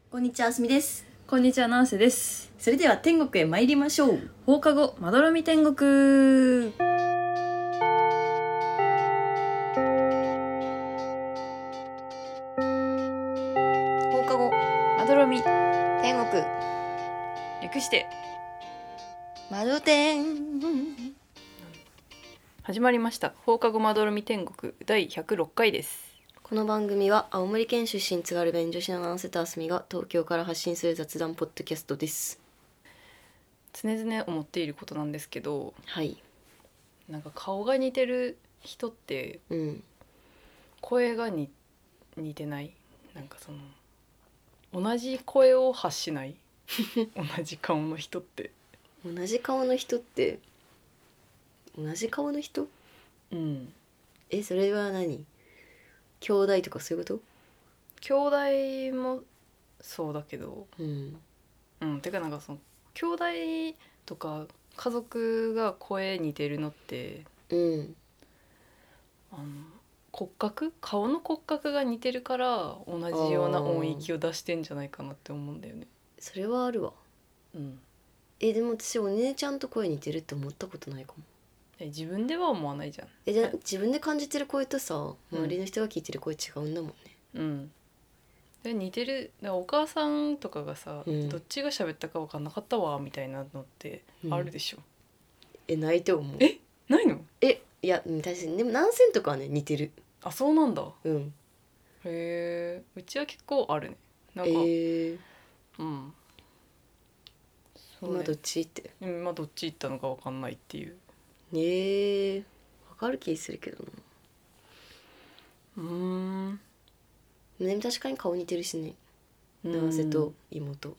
こんにちは、あすみです。 こんにちは、ナンセです。 それでは天国へ参りましょう。 放課後まどろみ天国。 放課後まどろみ天国、 略して窓天。 始まりました。放課後まどろみ天国第106回です。 この番組は青森県出身津軽弁女子のナンセとあすみが東京から発信する雑談ポッドキャストです。 常々思っていることなんですけど、 はい。 なんか顔が似てる人ってうん。 声が似てない。なんかその同じ声を発しない同じ顔の人って同じ顔の人って同じ顔の人？ うんそれは何？兄弟とかそういうこと？ 兄弟もそうだけどうんてかなんかその兄弟とか家族が声似てるのってうんあの顔の骨格が似てるから同じような音域を出してんじゃないかなって思うんだよね。 それはあるわ。 うんでも私お姉ちゃんと声似てるって思ったことないかも。 自分では思わないじゃん。 じゃあ自分で感じてる声とさ、周りの人が聞いてる声違うんだもんね。 うんで似てる。だからお母さんとかがさ、 うんどっちが喋ったか分かんなかったわみたいなのってあるでしょ。 ないと思う。 ないの？ いや確かにでも何線とかはね似てる。 あ、そうなんだ。 うん。 へえ、うちは結構あるね。なんか、うんそうね、 今どっちって今どっち行ったのか分かんないっていう。 わかる気するけどな。でも確かに顔似てるしね、長瀬と妹。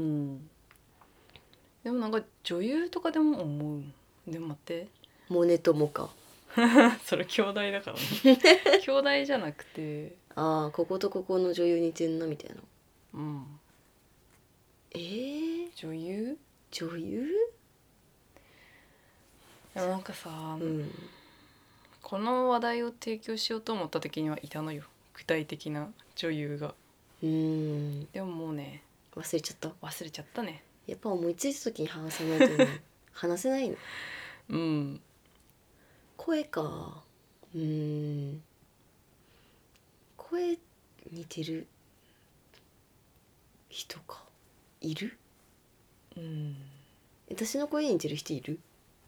でもなんか女優とかでも思う。でも待って、 モネとモか。 それ兄弟だからね兄弟じゃなくてこことここの女優似てんなみたいな。 女優女優？ でもなんかさ、 うんこの話題を提供しようと思った時にはいたのよ、具体的な女優が。でももうね忘れちゃった。 忘れちゃったね。 やっぱ思いついた時に話さないとね話せないの。声か。声似てる人かいる？私の声に似てる人いる？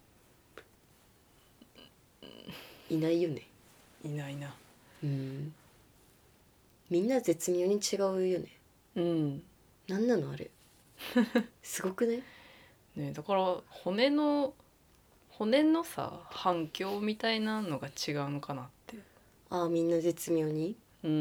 いないよね。 いないな。 みんな絶妙に違うよね。なんなのあれすごくね。 だから骨のさ反響みたいなのが違うのかなって。 みんな絶妙に。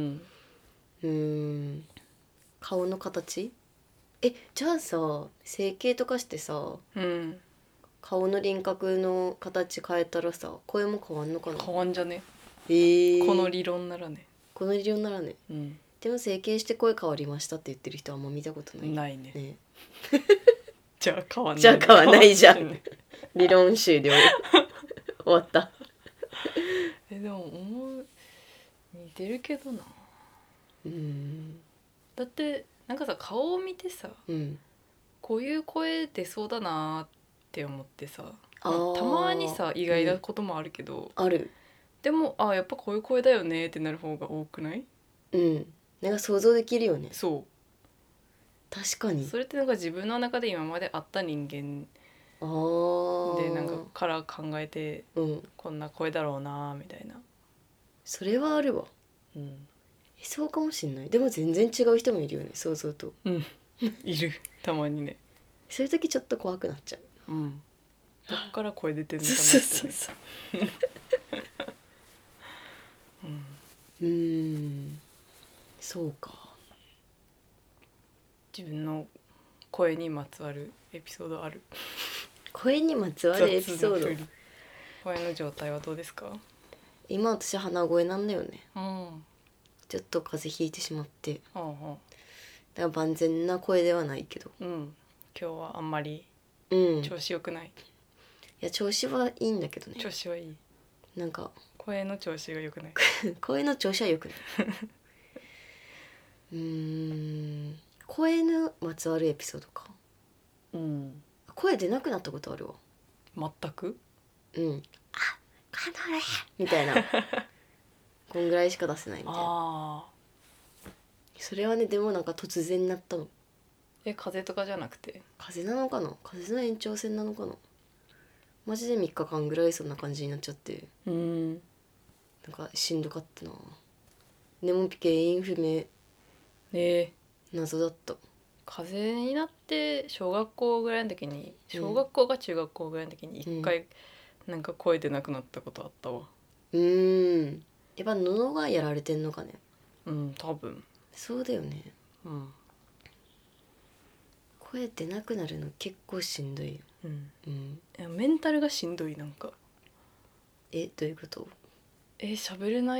顔の形？じゃあさ整形とかしてさ、顔の輪郭の形変えたらさ声も変わんのかな？ 変わんじゃね？この理論ならね。 でも整形して声変わりましたって言ってる人はあんま見たことない。 ないね。じゃあ変わんない。 じゃあ変わんないじゃん理論終了終わった。 でも似てるけどな。だってなんかさ顔を見てさ、こういう声出そうだなって思ってさ、たまにさ意外なこともあるけど、 ある。 でもやっぱこういう声だよねってなる方が多くない？ なんか想像できるよね。 そう確かに。 それってなんか自分の中で今まで会った人間でなんかから考えて、こんな声だろうなみたいな。 それはあるわ。そうかもしんない。でも全然違う人もいるよね、想像と。 いる、たまにね。 そういう時ちょっと怖くなっちゃう。 どっから声出てるのかなってそうか。 自分の声にまつわるエピソードある？ 声にまつわるエピソード。 声の状態はどうですか？ 今私鼻声なんだよね。ちょっと風邪ひいてしまって、だから万全な声ではないけど、 今日はあんまり調子良くない？いや調子はいいんだけどね。 調子はいい。 なんか声の調子が良くない声の調子は良くない声のまつわるエピソードか。声出なくなったことあるわ。全く。 あ、カノレみたいなこんぐらいしか出せないみたいな。それはね、でもなんか突然になったの。 風邪とかじゃなくて。 風邪なのかな、風邪の延長線なのかな。マジで3日間ぐらいそんな感じになっちゃって、なんかしんどかったな。でも原因不明。謎だった。 風邪になって小学校ぐらいの時に、小学校か中学校ぐらいの時に一回なんか声出なくなったことあったわ。 やっぱ喉がやられてんのかね。 多分そうだよね。声出なくなるの結構しんどいよ。 いやメンタルがしんどい。なんかどういうこと？ 喋れ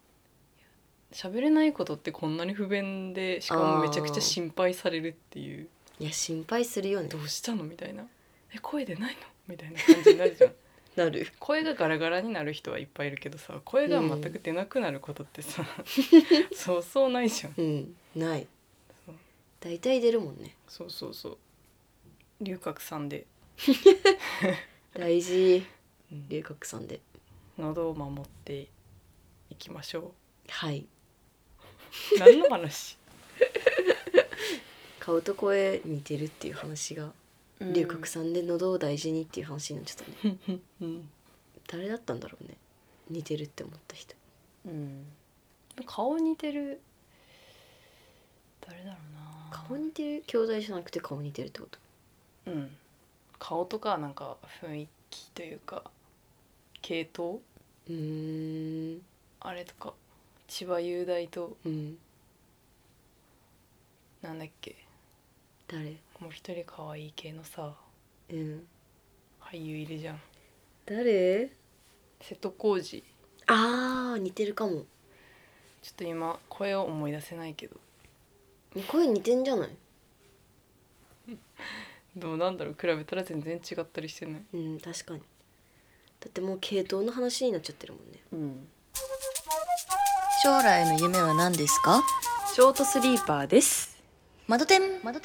ないことってこんなに不便で、しかもめちゃくちゃ心配されるっていう。 いや心配するよね。 どうしたのみたいな。声出ないのみたいな感じになるじゃん。 なる。 声がガラガラになる人はいっぱいいるけどさ、声が全く出なくなることってさ、そうそうないじゃん。 ない。大体出るもんね。 そう龍角散で大事。龍角散で喉を守っていきましょう。 はい。 何の話？ 顔と声似てるっていう話が、龍角散で喉を大事にっていう話になっちゃったね。誰だったんだろうね、似てるって思った人。 顔似てる誰だろうな。 顔似てる兄弟じゃなくて顔似てるってこと？ 顔とかなんか雰囲気というか系統、あれとか千葉雄大と、なんだっけ、 誰？ もう一人可愛い系のさ、俳優いるじゃん。 誰？ 瀬戸康史。 似てるかも。 ちょっと今声を思い出せないけど。 声似てんじゃない？ どうなんだろう、比べたら全然違ったりしてない。 確かに。だってもう系統の話になっちゃってるもんね。将来の夢は何ですか？ ショートスリーパーです。 窓点。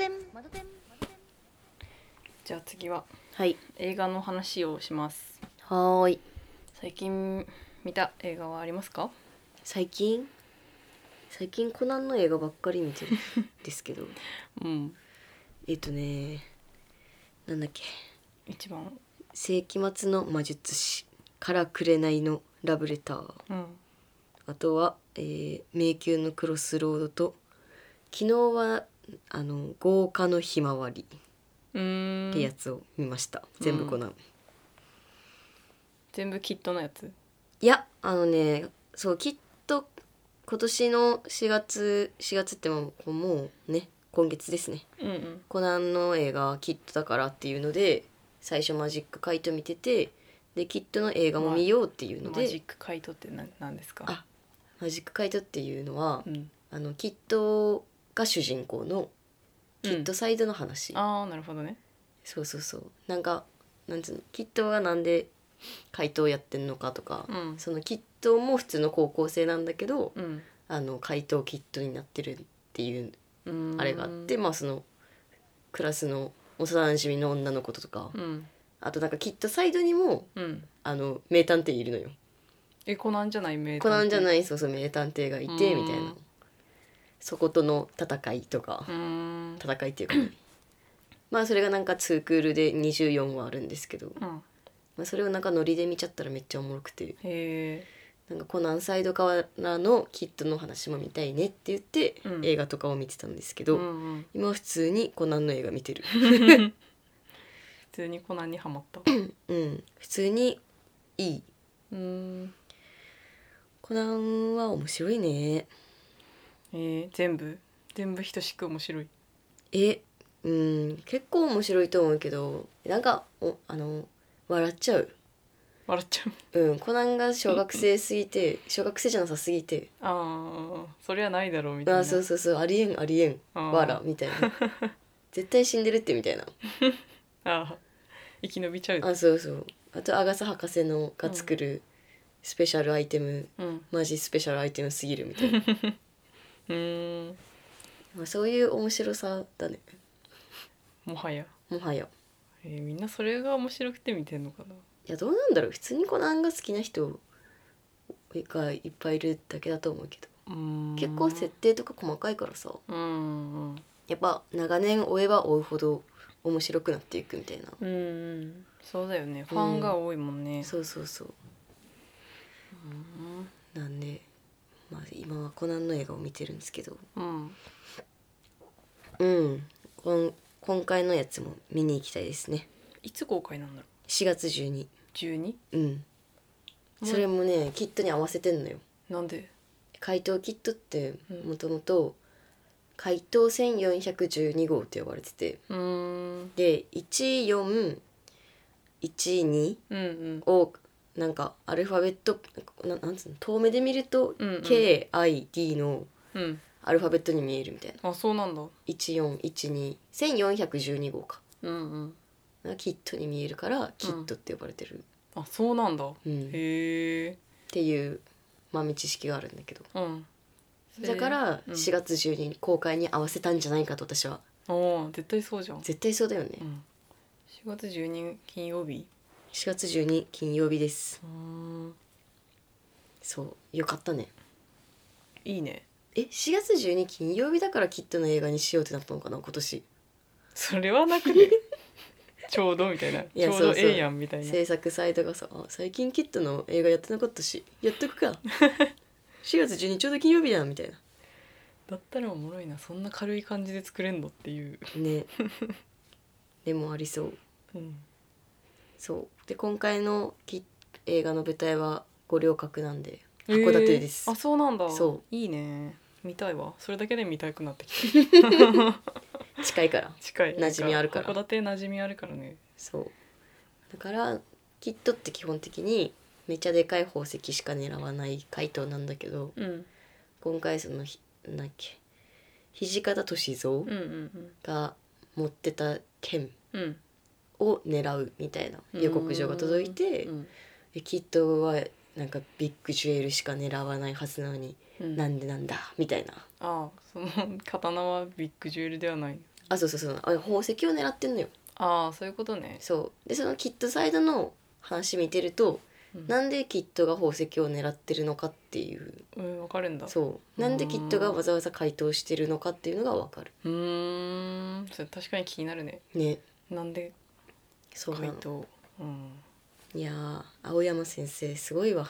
じゃあ次は、 はい、 映画の話をします。 はい。 最近見た映画はありますか？ 最近コナンの映画ばっかり見てるんですけどなんだっけ、 一番世紀末の魔術師から紅のラブレター、あとは、迷宮のクロスロードと、昨日は豪華のひまわりってやつを見ました。全部コナン、 全部キットのやつ？ いやそうきっと今年の4月ってもうね今月ですね、コナンの映画キットだからっていうので最初マジックカイト見てて、でキットの映画も見ようっていうので、 マジックカイトって何ですか？ マジックカイトっていうのは、キットが主人公のキットサイドの話、 なるほどね。 そうなんつうの、キットがなんで怪盗をやってんのかとか、そのキットも普通の高校生なんだけど、怪盗キットになってるっていうあれがあって、そのクラスの幼馴染の女の子とか、あとなんかキットサイドにも、名探偵いるのよ。 コナンじゃない名探偵？ コナンじゃない、そう名探偵がいてみたいな、そことの戦いとか、戦いっていうかねそれがなんか2クールで24話あるんですけど、それをなんかノリで見ちゃったらめっちゃおもろくて、なんかコナンサイドからのキッドの話も見たいねって言って、映画とかを見てたんですけど、今は普通にコナンの映画見てる。 普通にコナンにハマった。 普通にいい。コナンは面白いね。 全部等しく面白い。 結構面白いと思うけど、なんか笑っちゃう。コナンが小学生じゃなさすぎて、 それはないだろうみたいな。 そうありえん笑みたいな絶対死んでるってみたいな生き延びちゃう。 あとアガサ博士のが作るスペシャルアイテム、マジスペシャルアイテムすぎるみたいなまあ、そういう面白さだね。 もはや。 もはや。 みんなそれが面白くて見てんのかな。いやどうなんだろう、普通にコナンが好きな人がいっぱいいるだけだと思うけど、結構設定とか細かいからさ、やっぱ長年追えば追うほど面白くなっていくみたいな。 そうだよね、ファンが多いもんね。 そうそうそう。なんでまあ今はコナンの映画を見てるんですけど、今回のやつも見に行きたいですね。 いつ公開なんだろう。 4月12。 12？ それもねキットに合わせてんのよ。 なんで？ 怪盗キットってもともと怪盗1412号って呼ばれてて、で1412をなんかアルファベットなんつうの、遠目で見ると KID のアルファベットに見えるみたいな。 あ、そうなんだ。 14121412号か。キットに見えるからキットって呼ばれてる。 あ、そうなんだ。へえ。 っていう豆知識があるんだけど、だから4月12公開に合わせたんじゃないかと私は。 絶対そうじゃん。 絶対そうだよね。 4月12金曜日。 4月12金曜日です。そうよかったね。 いいね。 4月12金曜日だからキットの映画にしようってなったのかな今年。 それはなくねちょうどみたいな、ちょうどええやんみたいな。 制作サイトがさ、最近キットの映画やってなかったしやっとくか4月12ちょうど金曜日やんみたいな。 だったらおもろいな、そんな軽い感じで作れんのっていうねでもありそう。そうで今回の映画の舞台は五稜郭なんで函館です。 あ、そうなんだ。 そういいね、見たいわ。それだけで見たくなってきた近いから、 近い、 馴染みあるから。 函館馴染みあるからね。 そうだからキットって基本的にめっちゃでかい宝石しか狙わない怪盗なんだけど、今回そのなんだっけ、土方歳三が持ってた剣を狙うみたいな予告状が届いて、キットはなんかビッグジュエルしか狙わないはずなのに、なんでなんだみたいな。 その刀はビッグジュエルではない。 そう宝石を狙ってんのよ。 そういうことね。 そうでそのキットサイドの話見てると、なんでキットが宝石を狙ってるのかっていう、 分かるんだ。 そうなんでキットがわざわざ怪盗してるのかっていうのが分かる。 それ確かに気になるね。なんで怪盗。いや青山先生すごいわ。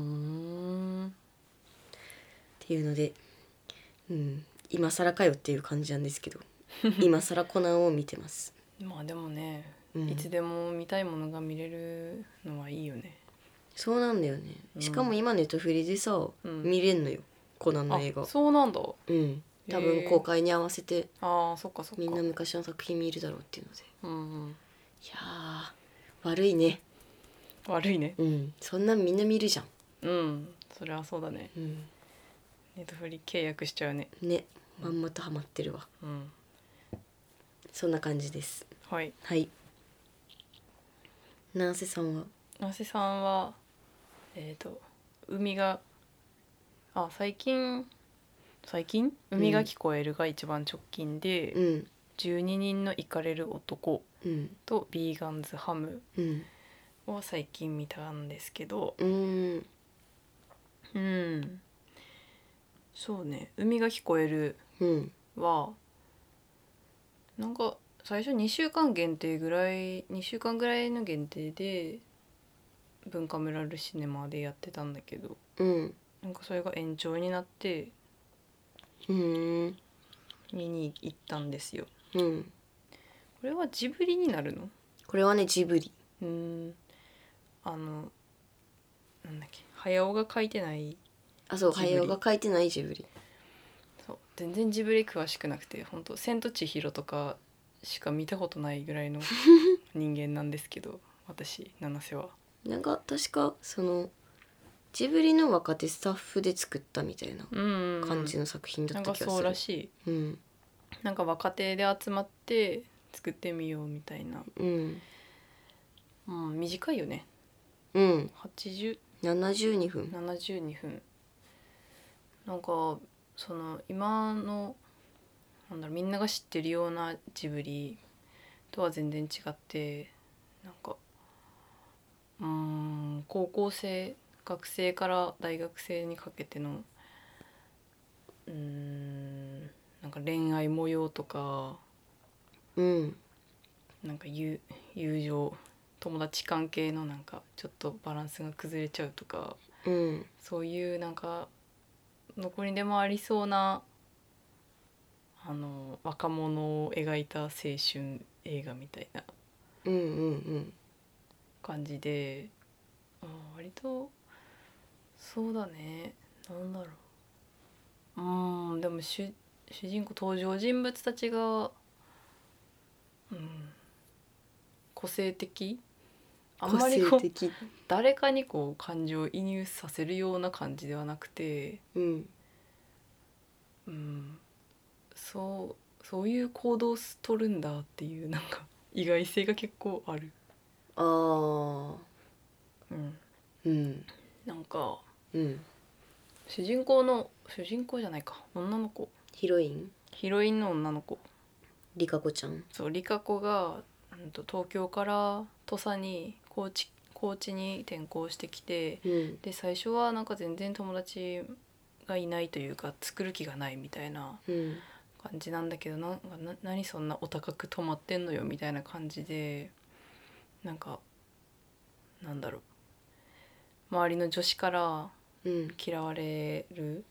っていうので、今更かよっていう感じなんですけど今更コナンを見てます。 まあでもね、いつでも見たいものが見れるのはいいよね。 そうなんだよね。しかも今ネットフリでさ、見れんのよコナンの映画。 そうなんだ。 多分公開に合わせてそっかそっか、 みんな昔の作品見るだろうっていうので、いや悪いね。 悪いね。 そんなんみんな見るじゃん。 それはそうだね。ネットフリ契約しちゃうね。 まんまとハマってるわ。そんな感じです。 はい。 七瀬さんは海が最近海が聞こえるが一番直近で、12人のイカれる男とビーガンズハムを最近見たんですけど、そうね、海が聞こえるは、なんか最初2週間ぐらいの限定で文化村ルシネマでやってたんだけど、なんかそれが延長になって見に行ったんですよ。これはジブリになるの？ これはねジブリ。 なんだっけ、早尾が書いてない。 早尾が書いてないジブリ。 そう全然ジブリ詳しくなくて、本当千と千尋とかしか見たことないぐらいの人間なんですけど私七瀬はなんか確かそのジブリの若手スタッフで作ったみたいな感じの作品だった気がする。 なんかそうらしい。なんか若手で集まって作ってみようみたいな。短いよね。 72分。 なんかその今のなんだろう、みんなが知ってるようなジブリとは全然違って、なんか高校生、学生から大学生にかけてのなんか恋愛模様とか、なんか友情、友達関係のなんかちょっとバランスが崩れちゃうとか、そういうなんかどこにでもありそうな若者を描いた青春映画みたいな感じで、割とそうだね、なんだろう、でも主人公登場人物たちが、個性的、あんまりこう誰かにこう感情を移入させるような感じではなくて、そういう行動を取るんだっていうなんか意外性が結構ある。なんか、主人公じゃないか、女の子、ヒロインの女の子、 リカ子ちゃん。 そう、リカ子が東京から土佐に高知に転校してきて、で最初はなんか全然友達がいないというか作る気がないみたいな感じなんだけど、何そんなお高く泊まってんのよみたいな感じで、なんかなんだろう、周りの女子から嫌われる、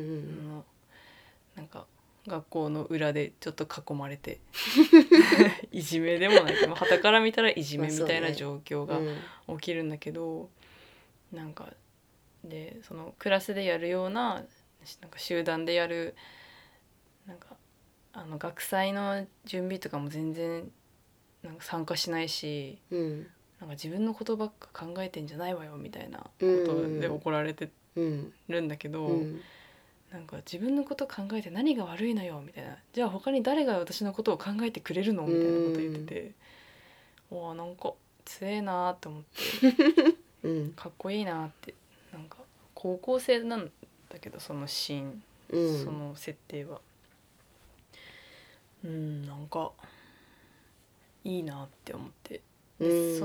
なんか学校の裏でちょっと囲まれていじめでもないけど、傍から見たらいじめみたいな状況が起きるんだけど、なんかでそのクラスでやるような、なんか集団でやるなんか学祭の準備とかも全然なんか参加しないし、なんか自分のことばっか考えてんじゃないわよみたいなことで怒られてるんだけど、なんか自分のこと考えて何が悪いのよみたいな、じゃあ他に誰が私のことを考えてくれるのみたいなこと言ってて、わあなんか強えなって思ってかっこいいなって。なんか高校生なんだけどそのシーン、その設定はなんかいいなって思って、でそ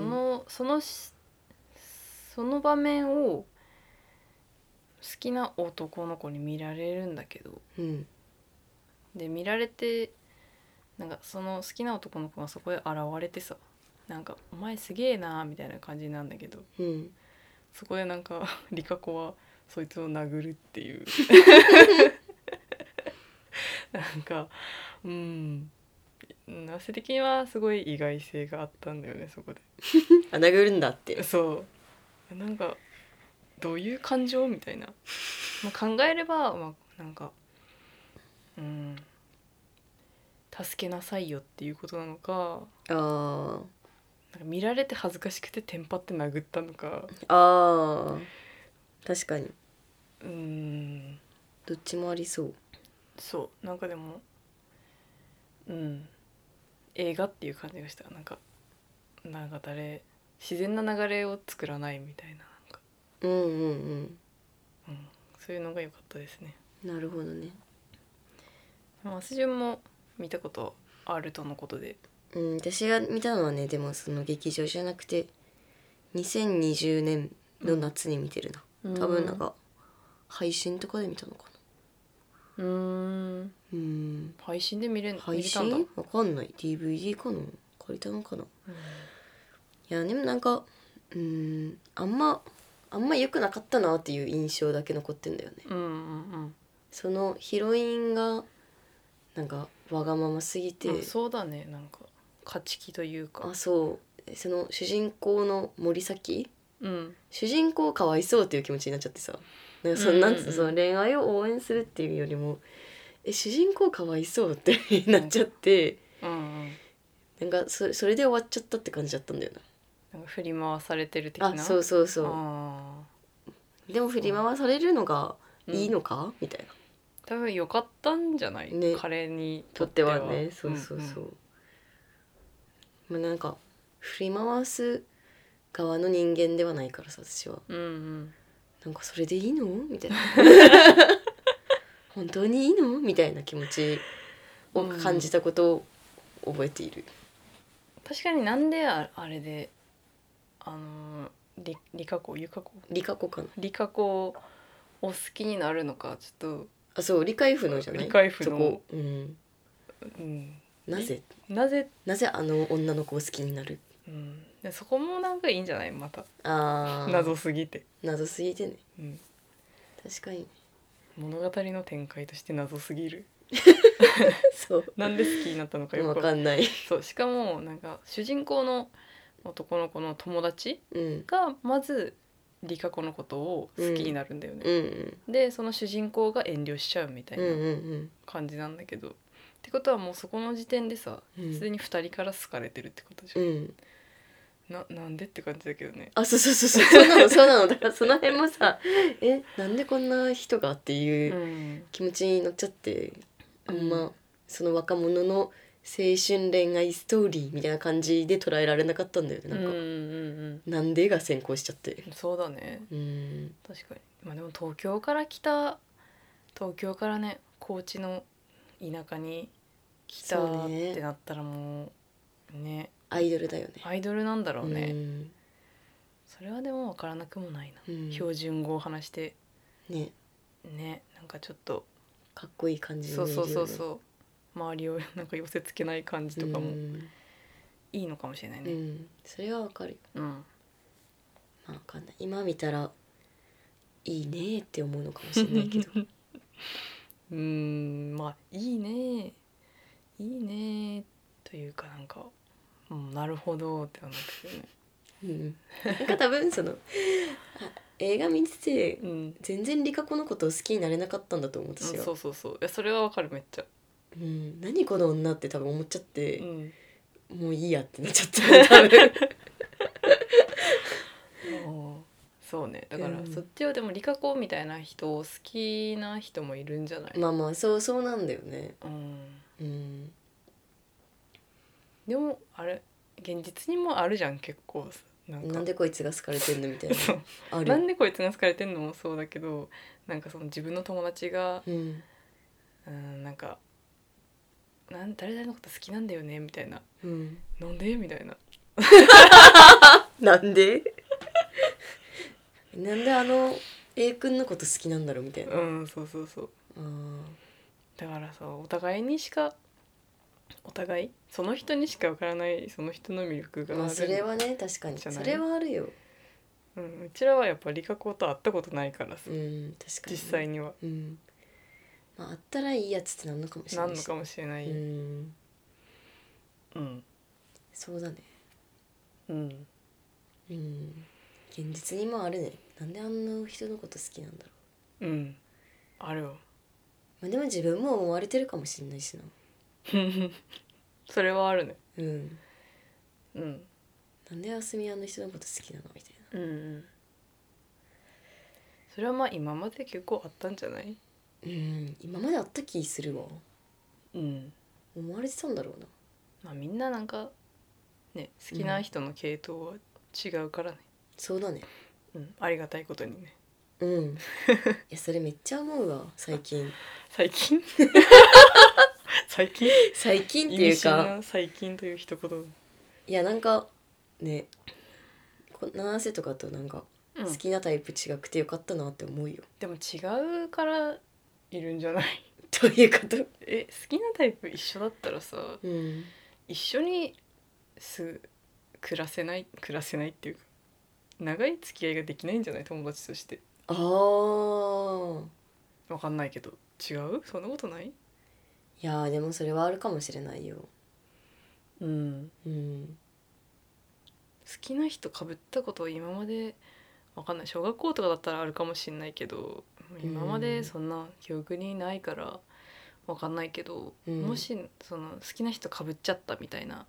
の場面を好きな男の子に見られるんだけど、で見られて、なんかその好きな男の子がそこで現れてさ、なんかお前すげえなみたいな感じなんだけど、そこでなんかリカ子はそいつを殴るっていうなんかナセ的にはすごい意外性があったんだよね、そこで殴るんだって。 そうなんかどういう感情みたいな、考えれば、なんか助けなさいよっていうことなのか、なんか見られて恥ずかしくてテンパって殴ったのか、 確かにどっちもありそう。 そうなんかでも映画っていう感じがした。なんか自然な流れを作らないみたいな、そういうのが良かったですね。 なるほどね。 スジュンも見たことあるとのことで。 私が見たのはね、でもその劇場じゃなくて2020年の夏に見てるな、多分なんか配信とかで見たのかな。 配信で見れたんだ。 配信わかんない。 DVD かな、借りたのかな。いやでもなんかあんま良くなかったなっていう印象だけ残ってんだよね。そのヒロインがなんかわがまますぎて、 そうだね、なんか勝ち気というか、 その主人公の森崎、主人公かわいそうっていう気持ちになっちゃってさ、なんかその恋愛を応援するっていうよりも主人公かわいそうってなっちゃって、なんかそれで終わっちゃったって感じだったんだよな。 なんか振り回されてる的な。 そうでも振り回されるのがいいのか、みたいな。 多分良かったんじゃない、ね、彼にとってはね。なんか振り回す側の人間ではないからさ、私は、なんかそれでいいのみたいな本当にいいのみたいな気持ちを感じたことを覚えている。 確かになんであれで理科子かな、理科子を好きになるのかちょっと、そう理解不能じゃない、 理解不能、 そこ、なぜあの女の子を好きになる、 でそこもなんかいいんじゃない、また謎すぎてね、確かに物語の展開として謎すぎるそうなんで好きになったのかよく分かんない。 そうしかもなんか主人公の男の子の友達がまず理香子のことを好きになるんだよね、でその主人公が遠慮しちゃうみたいな感じなんだけど、ってことはもうそこの時点でさすでに2人から好かれてるってことじゃん、なんでって感じだけどね。 そうそうなのだからその辺もさなんでこんな人がっていう気持ちになっちゃって、あんまその若者の青春恋愛ストーリーみたいな感じで捉えられなかったんだよね。なんか、なんでが先行しちゃって。 そうだね、確かに。まあでも東京からね高知の田舎に来たってなったらもうねアイドルだよね。 アイドルなんだろうね、それはでも分からなくもないな、標準語を話してねなんかちょっとかっこいい感じのイメージよね。そう周りをなんか寄せつけない感じとかもいいのかもしれないね、 それはわかるよ、まあわかんない、今見たらいいねって思うのかもしれないけどまあいいねというかなんか、なるほどって思ったけどねなんか多分その映画見てて、全然理香子のことを好きになれなかったんだと思う私は、 そういやそれはわかるめっちゃ、 何この女って多分思っちゃって、もういいやってなっちゃった多分そうね、だから、そっちはでも理香子みたいな人を好きな人もいるんじゃない？ まあそうなんだよね。 でもあれ現実にもあるじゃん結構。 なんでこいつが好かれてんのみたいなある。なんでこいつが好かれてんのもそうだけど、なんかその自分の友達が、なんか誰々のこと好きなんだよねみたいな、なんでみたいななんでなんでA 君のこと好きなんだろうみたいな。 そうだからさ、お互いその人にしか分からないその人の魅力がある。 それはね確かにそれはあるよ。 うちらはやっぱ理香子と会ったことないからさ、 確かに、 実際には、 まあ会ったらいいやつってなんのかもしれないなんのかもしれない。 そうだね。現実にもあるね。なんであんな人のこと好きなんだろう。 あるわ。 まあでも自分も思われてるかもしれないしなそれはあるね。 なんであすみあの人のこと好きなのみたいな。 それはまあ今まで結構あったんじゃない？ 今まであった気するわ。思われてたんだろうな。 まあみんななんかね好きな人の系統は違うからね。 そうだね。 ありがたいことにね。 いやそれめっちゃ思うわ最近最近っていうか最近という一言。 いやなんかね七瀬とかとなんか好きなタイプ違くてよかったなって思うよ。 でも違うからいるんじゃない？ どういうこと？ 好きなタイプ一緒だったらさ、一緒に暮らせないっていうか長い付き合いができないんじゃない？友達として。分かんないけど違う？そんなことない？ いやでもそれはあるかもしれないよ。 好きな人被ったこと今まで分かんない。小学校とかだったらあるかもしれないけど今までそんな記憶にないから分かんないけど、もしその好きな人被っちゃったみたいな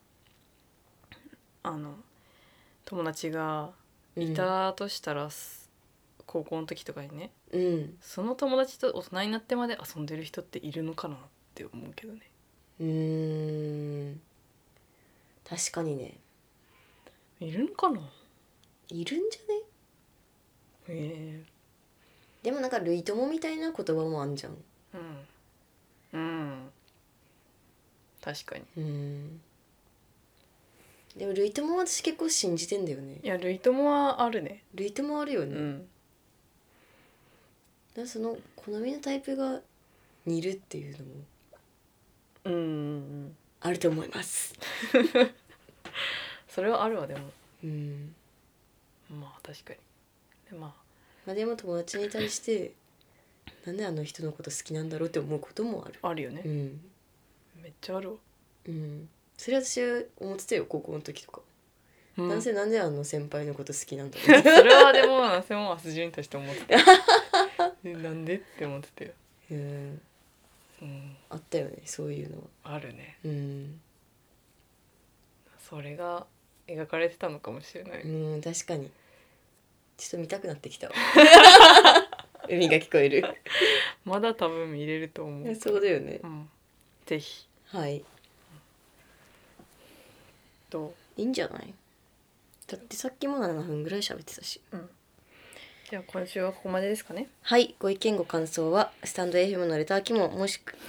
友達がいたとしたら、高校の時とかにね、その友達と大人になってまで遊んでる人っているのかなって思うけどね。 確かにね。 いるのかな？ いるんじゃね？でもなんか類友みたいな言葉もあんじゃん。 確かに。 でも類友は私結構信じてんだよね。 いや類友はあるね。 類友あるよね。だからその好みのタイプが似るっていうのもあると思います。 それはあるわでも。まあ確かに。まあでも友達に対してなんであの人のこと好きなんだろうって思うこともある。 あるよね。めっちゃあるわ。 それ私は思ってたよ高校の時とか。男性なんであの先輩のこと好きなんだろうってそれはでも男性もアスジュに対して思ってたなんでって思ってたよ。 あったよねそういうのは。あるね。それが描かれてたのかもしれない。 確かにちょっと見たくなってきたわ海が聞こえるまだ多分見れると思う。 そうだよね。 ぜひ。 はい。 どう？ いいんじゃない？だってさっきも7分ぐらい喋ってたし。 じゃあ今週はここまでですかね。 はい、ご意見ご感想はスタンド FM のレター機能もしく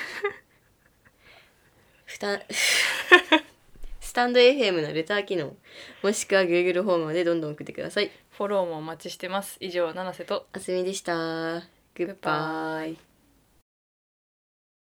スタンド FM のレター機能もしくは Google フォームまでどんどん送ってください。 フォローもお待ちしてます。以上七瀬とあすみでした。グッバイ。